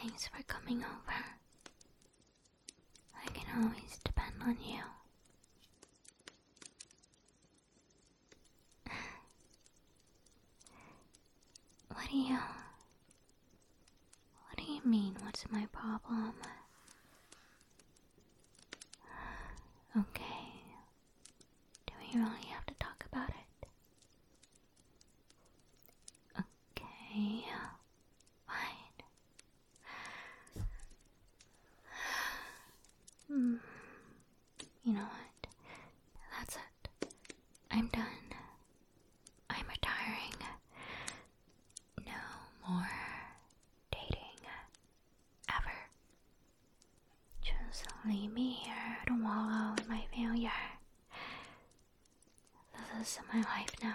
Thanks for coming over. I can always depend on you. What do you mean, what's my problem? Okay. Do we really have to talk about it? Okay, fine. You know what? That's it. I'm done. I'm retiring. No more dating. Ever. Just leave me here to wallow in my failure. This is my life now.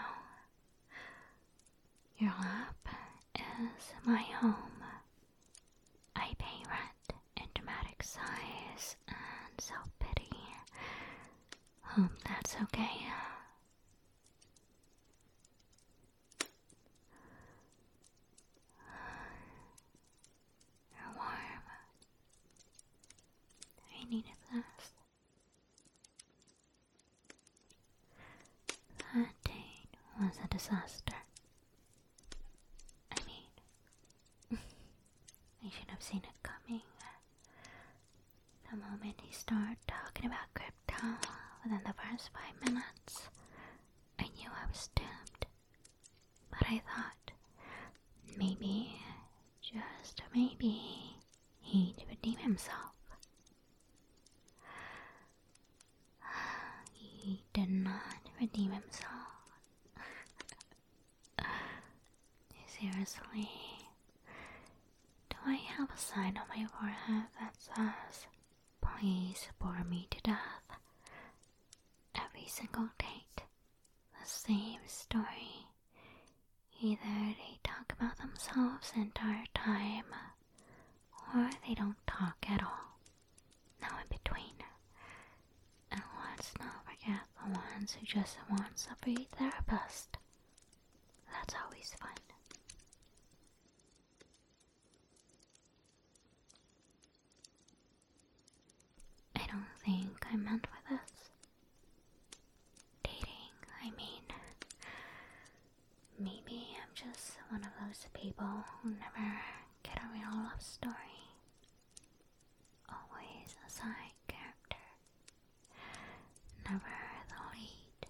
Your lap is my home. I pay rent in dramatic sighs and self-pity. Hope that's okay. You're warm. I needed this. That date was a disaster. I mean, I should have seen it coming. The moment he started talking about crypto, within the first 5 minutes, I knew I was doomed. But I thought, maybe, just maybe, he'd redeem himself. He did not redeem himself. Seriously, do I have a sign on my forehead that says, "Please bore me to death"? Every single date, the same story. Either they talk about themselves the entire time, or they don't talk at all. No in between. And let's not forget the ones who just want a free therapist. That's always fun. I don't think I'm meant for this. Dating, I mean. Maybe I'm just one of those people who never get a real love story. Always a side character. Never the lead.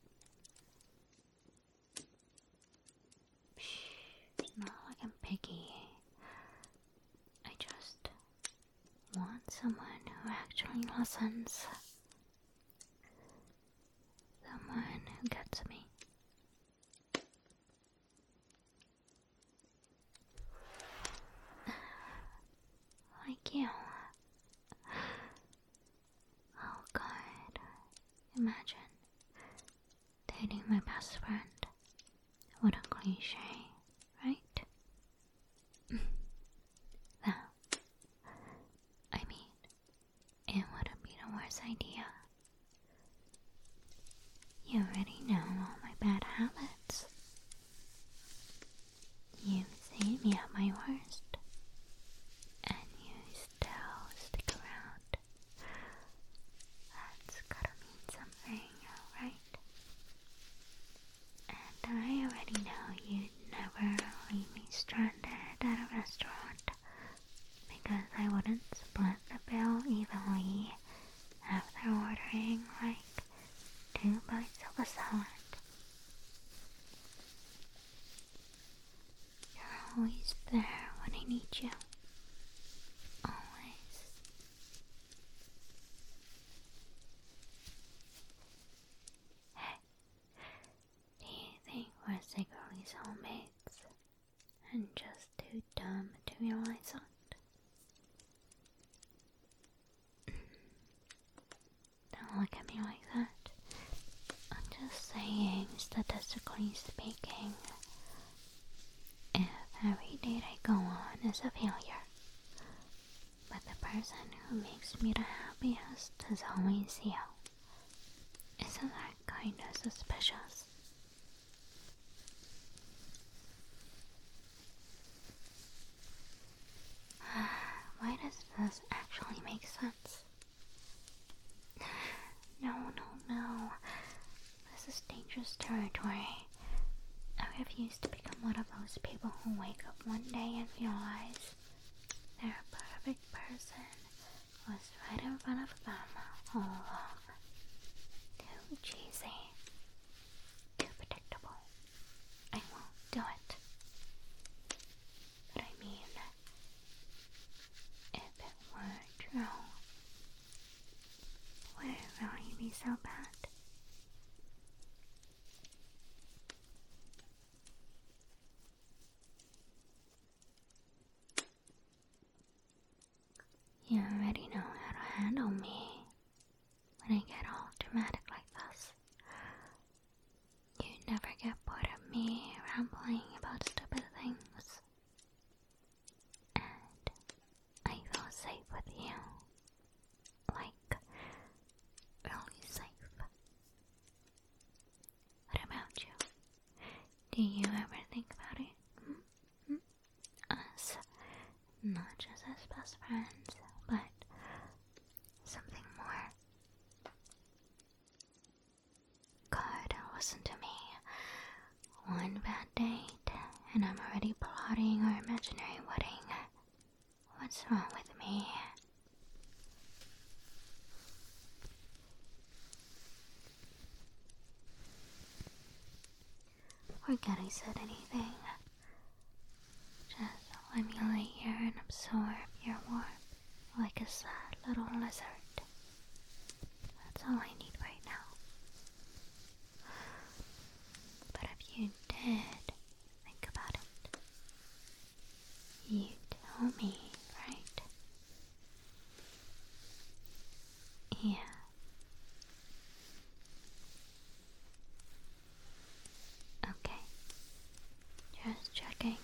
It's not like I'm picky. I just want someone who actually listens. Someone who gets me. Like you. Oh God. Imagine dating my best friend. What a cliche, right? That, I mean, it wouldn't be the worst idea. You already know all my bad habits. You've seen me at my worst. And you still stick around. That's gotta mean something, right? And I already know you'd never leave me stranded at a restaurant, because I wouldn't split the bill evenly after ordering like 2 bites of a salad. You're always there when I need you. Always. Hey, do you think we're secretly soulmates and just too dumb to realize it? Don't look at me like that. I'm just saying, statistically speaking, if every date I go on is a failure, but the person who makes me the happiest is always you, isn't that kind of suspicious? dangerous territory. I refuse to become one of those people who wake up one day and realize their perfect person was right in front of them all along. Too cheesy. Too predictable. I won't do it. But I mean, if it were true, would it really be so bad? You already know how to handle me when I get all dramatic like this. You never get bored of me rambling about stupid things. And I feel safe with you. Like, really safe. What about you? Do you ever think about it? Us, not just as best friends, but something more. God, listen to me. One bad date, and I'm already plotting our imaginary wedding. What's wrong with me? Forget I said anything. Just let me lay here and absorb your warmth like a sad little lizard. That's all I need right now. But if you did think about it, you'd tell me, right? Yeah. Okay. Just checking.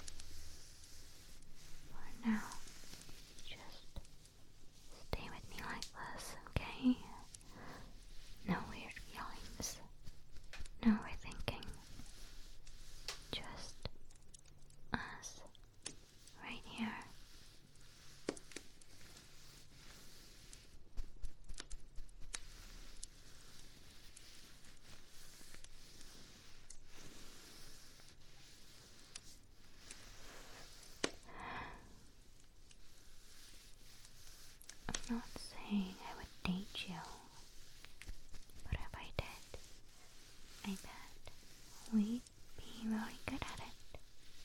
For now, just stay with me like this, okay? No weird feelings. No overthinking. Just us. Right here. I'm not saying I would date you, but if I did, I bet we'd be really good at it.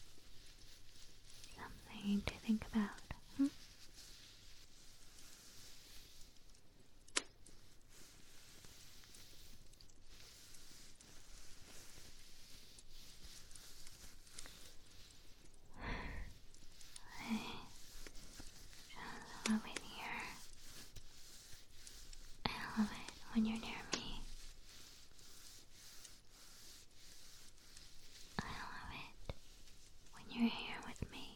Something to think about, I just love it here. I love it when you're near me. I love it when you're here with me.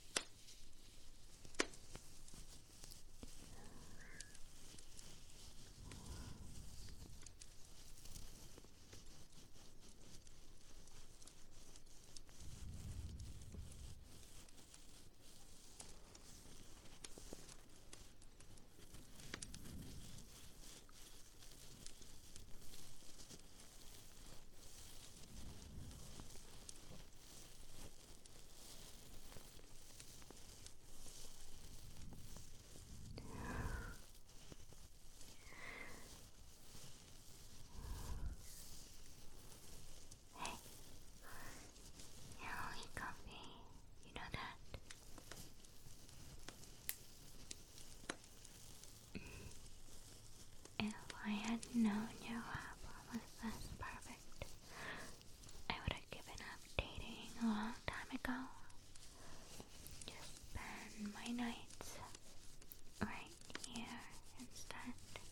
Hey, you're really comfy. You know that? If I had known your lap was this perfect, I would have given up dating a long time ago. Just spend my nights right here instead.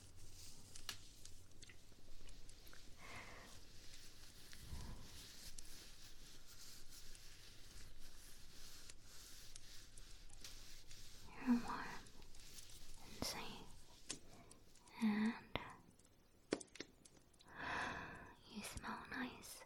You're warm and safe, and you smell nice.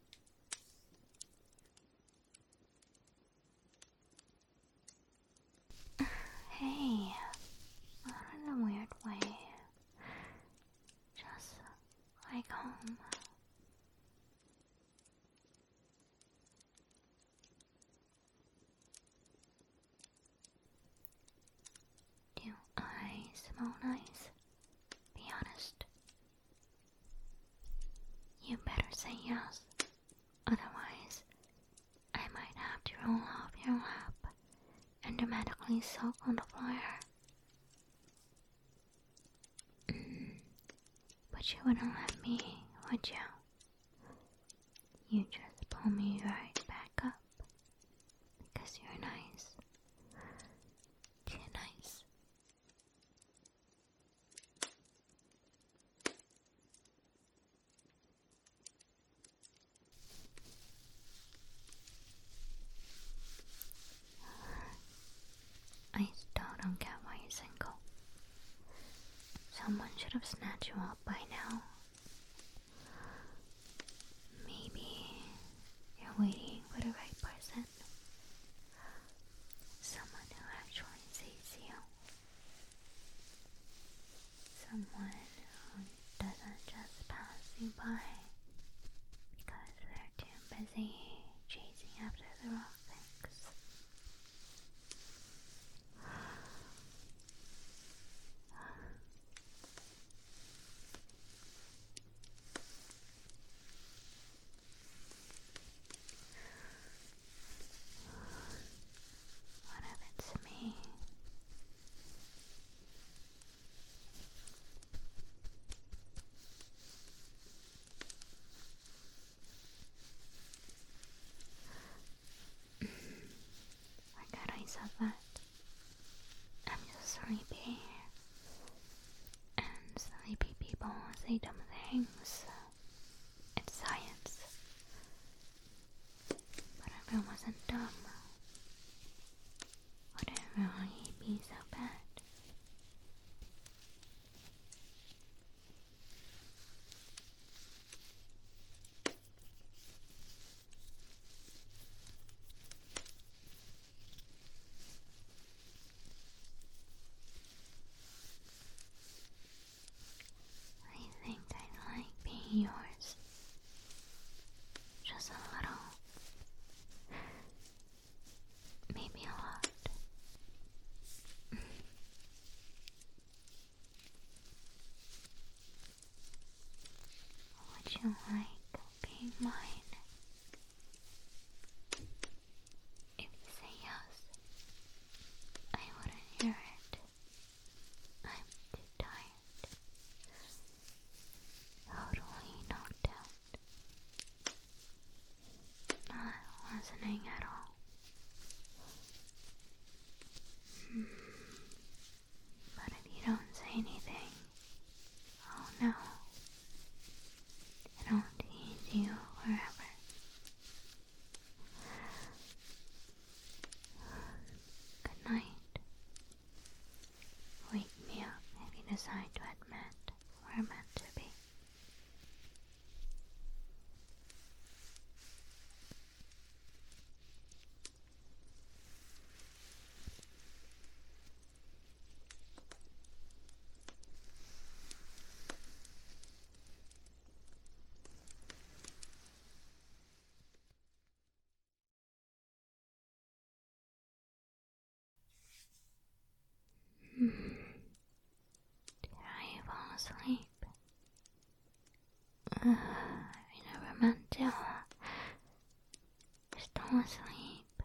Hey, not in a weird way. Just like home. say yes. Otherwise, I might have to roll off your lap and dramatically soak on the floor. But you wouldn't let me, would you? You just pull me right back up because you're nice. Too nice. I still don't get why you're single. Someone should have snatched you up by now. Maybe you're waiting for the right person. Someone who actually sees you. Someone who doesn't just pass you by because they're too busy chasing after the wrong things. What if it's me? Forgot I said that. I'm just sleepy. And sleepy people say dumb things. It's science. But if it wasn't dumb, would it really be so bad? I think I like being yours. Just a little. Maybe a lot. Would you like being mine? If you say yes, I wouldn't hear it. I'm too tired. Totally knocked out. Not listening at all. But if you don't say anything, oh no, it'll tease you forever. Good night. Wake me up if you decide to admit we're meant to be. Did I fall asleep? I never meant to. Still asleep.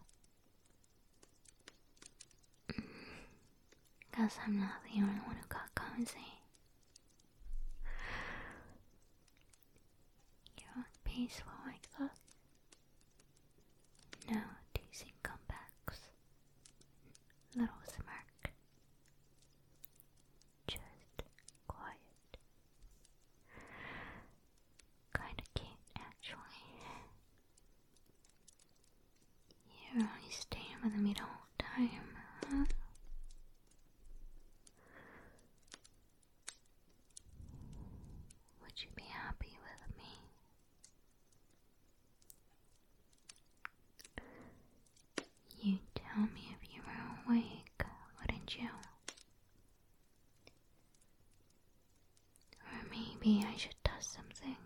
Guess I'm not the only one who got cozy. You're peaceful like that. No teasing comebacks. Little smirk. Just quiet. Kinda cute, actually. You're only staying with me the whole time, huh? Would you be happy with me? You'd tell me if you were awake, wouldn't you? Or maybe I should test something.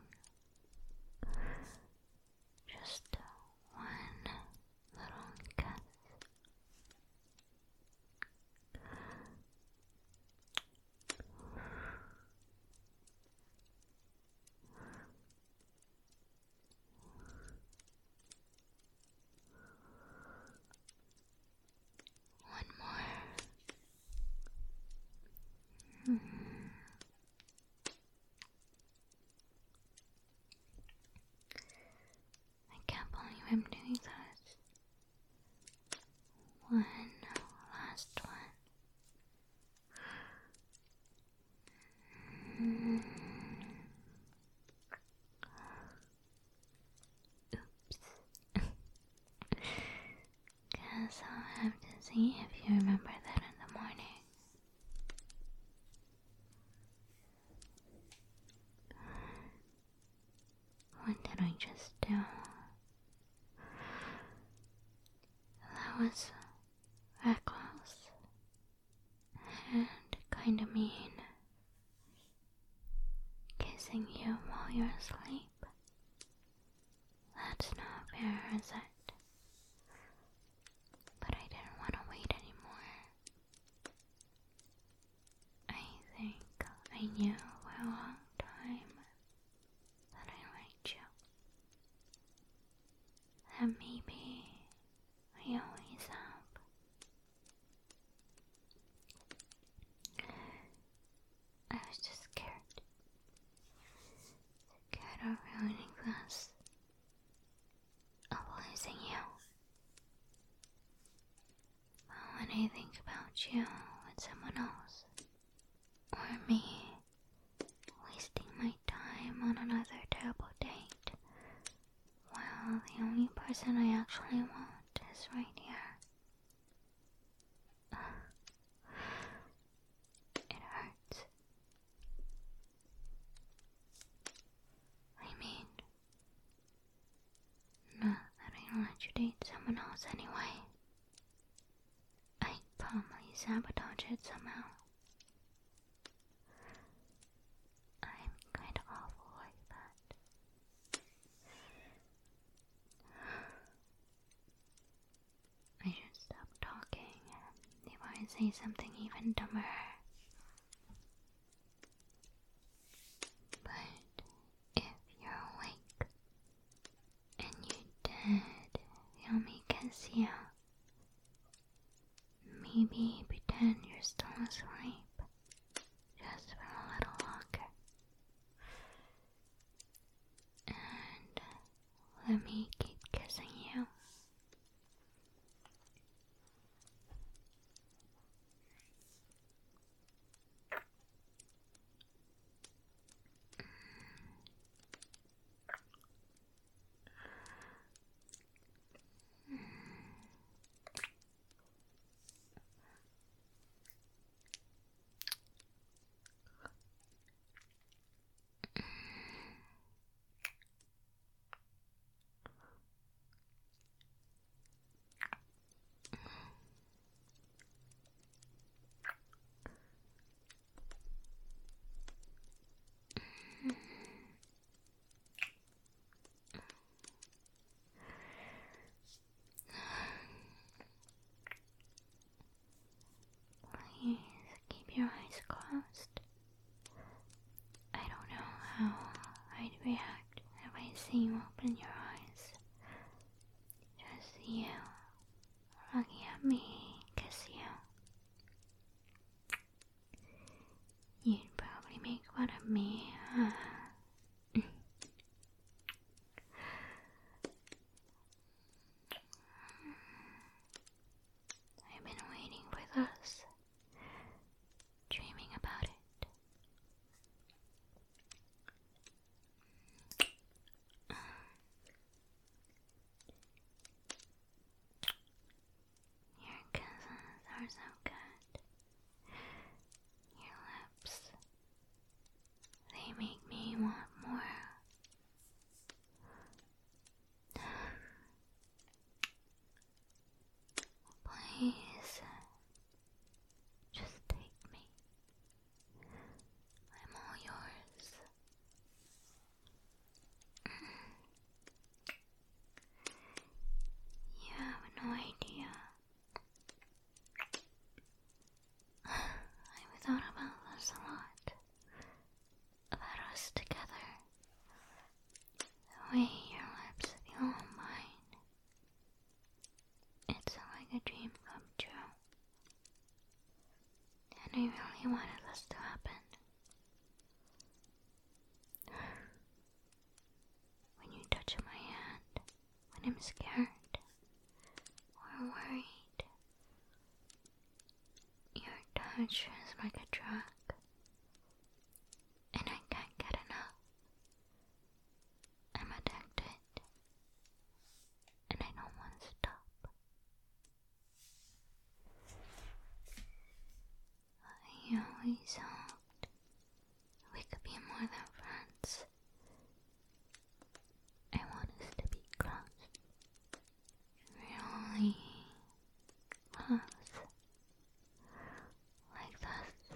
Just one little kiss. have to see if you remember that in the morning. What did I just do? That was reckless and kinda mean. Kissing you while you're asleep. That's not fair, is it? But I didn't want to wait anymore. I think I knew for a long time that I liked you. That maybe I always have. I was just scared. Scared of ruining this. Of losing you. But when I think about you with someone else, or me, wasting my time on another terrible date, while the only person I actually want is right here. It hurts. I mean, not that I let you date someone else anyway. I'd probably sabotage it somehow. I'm kind of awful like that. I should stop talking before I say something even dumber. But if you're awake and you did feel me kiss you, maybe pretend you're still asleep, just for a little longer. And let me keep kissing you. Please keep your eyes closed. I don't know how I'd react if I see you open your eyes. Just see you looking at me, kiss you. You'd probably make fun of me, huh? I've been waiting for this, dreaming about it. Your kisses are so good. Your lips, they make me want more. Please, just take me. I'm all yours. You have no idea. I've thought about this a lot. About us together. The way your lips feel on mine. It's like a dream come true. And I really wanted this to happen. When you touch my hand, when I'm scared or worried, your touch is like a drug, and I can't get enough. I'm addicted, and I don't want to stop. hoped we could be more than friends. I want us to be close. Really close. Like this.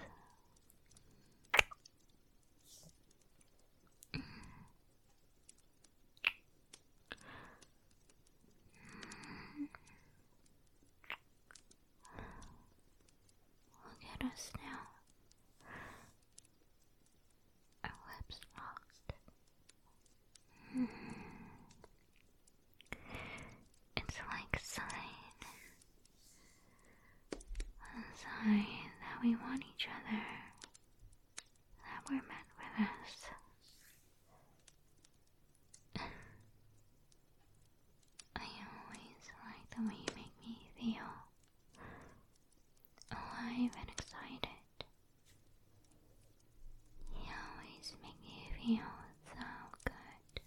Look at us now. Our lips locked. It's like a sign that we want each other, that we're meant for this. I always like the way you make me feel alive and excited. You always make me feel so good.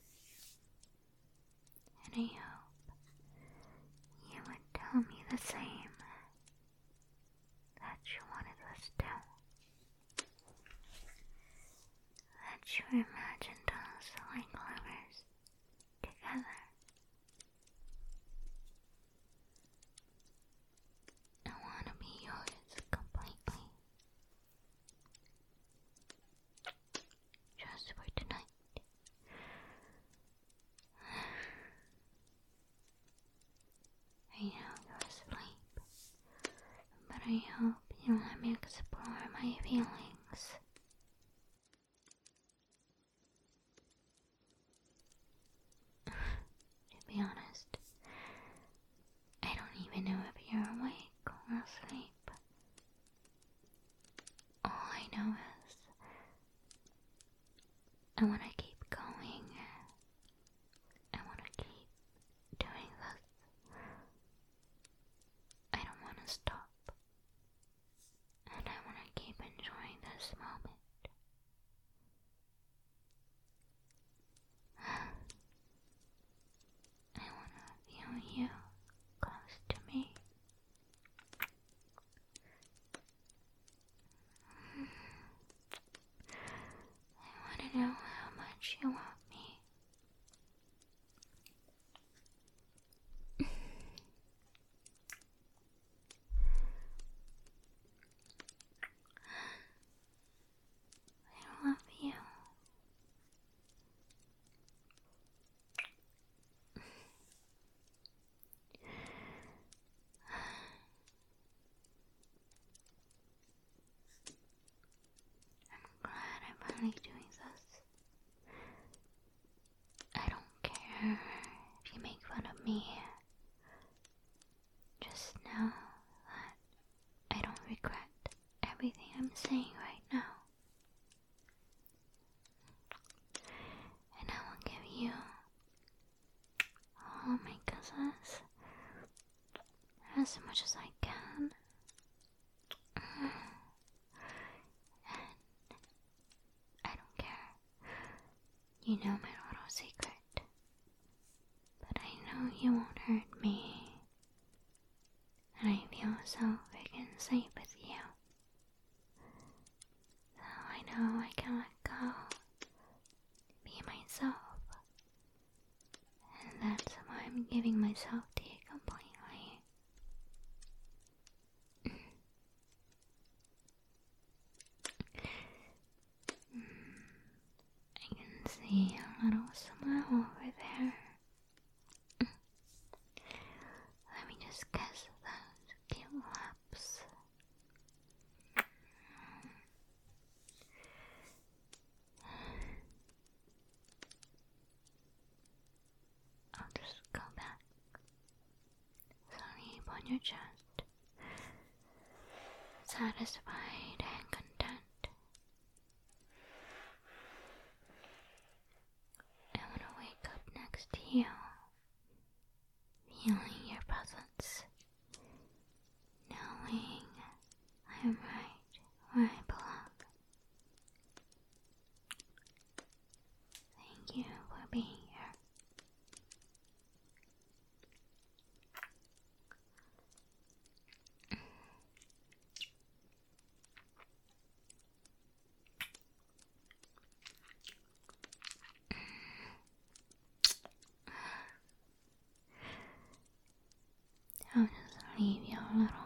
And I hope you would tell me the same, that you wanted us to. That you imagined us like lovers together. I want to be yours completely. Just for tonight. I know you're asleep, but I hope you let me explore my feelings. To be honest, I don't even know if you're awake or asleep. All I know is I want to keep going. I want to keep doing this. I don't want to stop. And I want to keep enjoying this moment. I want to feel you close to me. I want to know how much you want me. I love you. I'm glad I'm finally doing this. I don't care if you make fun of me. Just know that I don't regret everything I'm saying right now. And I will give you all my kisses as much as I can. And I don't care. You know my little secret. But I know you won't hurt me. And I feel so freaking safe with you. So I know I can let go. Be myself. And that's why I'm giving myself to you completely. I can see a little smile over there. Let me just kiss those cute lips. I'll just go back. Sleep on your chest. Satisfied and content. I want to wake up next to you. Feeling your presence. Knowing I'm right where I belong. Thank you for being here. leave you a little